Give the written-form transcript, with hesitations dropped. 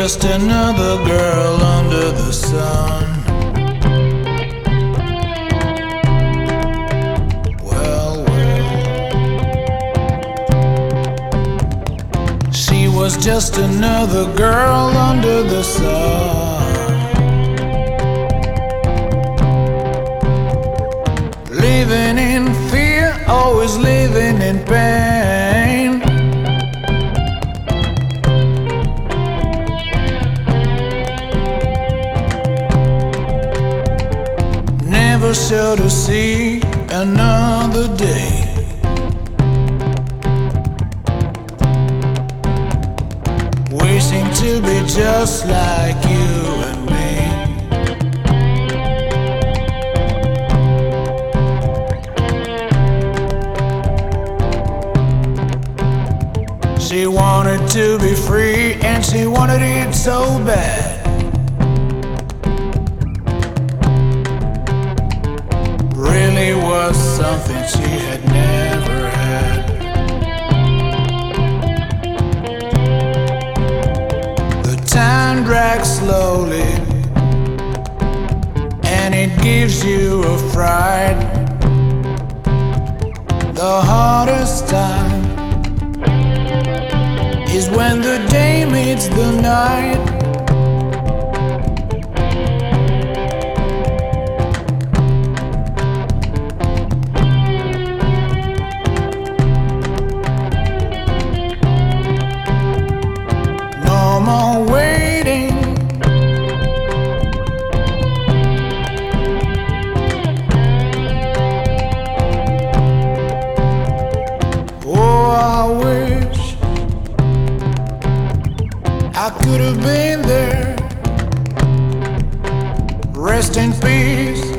just another girl under the sun. Well, she was just another girl under the sun. Living in fear, always living in pain. Never sure to see another day. Wishing to be just like you and me. She wanted to be free and she wanted it so bad. Really was something she had never had. The time drags slowly and it gives you a fright. The hardest time is when the day meets the night. No more waiting. Oh, I wish I could have been there. Rest in peace.